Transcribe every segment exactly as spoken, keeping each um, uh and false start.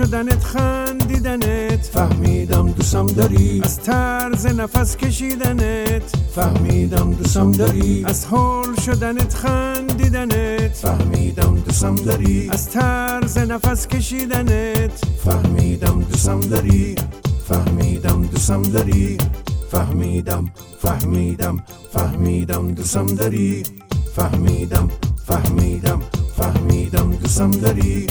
شدنت خندیدنت، فهمیدم دوستم داری. از طرز نفس کشیدنت، فهمیدم دوستم داری. از هول شدنت خندیدنت، فهمیدم دوستم داری. از طرز نفس کشیدنت، فهمیدم دوستم داری. فهمیدم دوستم داری. فهمیدم فهمیدم فهمیدم دوستم داری. فهمیدم فهمیدم فهمیدم دوستم داری.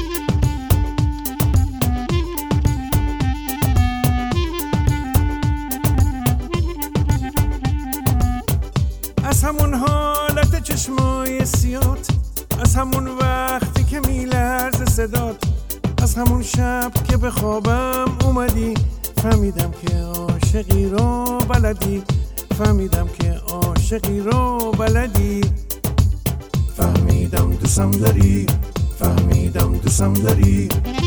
از همون حالت چشمای سیات، از همون وقتی که میلرزه صدات، از همون شب که به خوابم اومدی، فهمیدم که عاشقی رو بلدی، فهمیدم که عاشقی رو بلدی. فهمیدم دوستم داری. فهمیدم دوستم داری.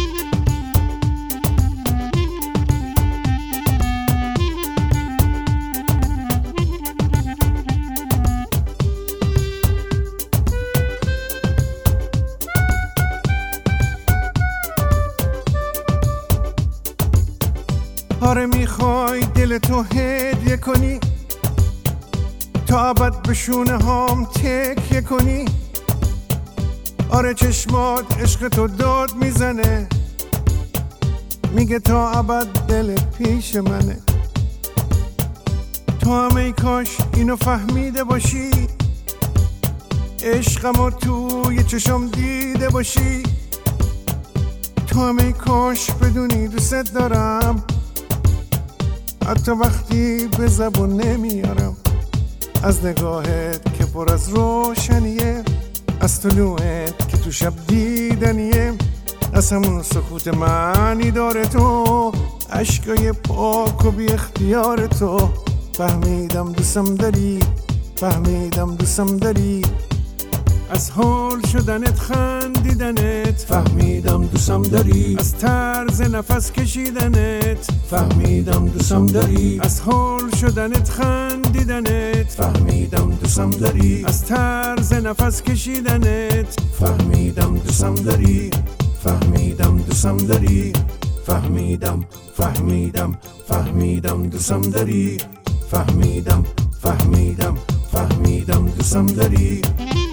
آره میخوای دل تو هدیه کنی، تا ابد به شونه هام تکیه کنی. آره چشمات عشق تو داد میزنه، میگه تا ابد دل پیش منه. تو هم ای کاش اینو فهمیده باشی، عشقمو توی چشم دیده باشی. تو هم ای کاش بدونی دوست دارم، حتی وقتی به زبون نمیارم. از نگاهت که پر از روشنیه، از طلوعت که تو شب دیدنیه، از همون سکوت معنی داره تو، عشقای پاک و بی اختیار تو. فهمیدم دوستم داری. فهمیدم دوستم داری. از هول شدنت خندیدنت، فهمیدم دوستم داری. از طرز نفس کشیدنت، فهمیدم دوستم داری. از هول شدنت خندیدنت، فهمیدم دوستم داری. از طرز نفس کشیدنت، فهمیدم دوستم داری. فهمیدم دوستم داری. فهمیدم فهمیدم فهمیدم دوستم داری. فهمیدم فهمیدم فهمیدم دوستم داری.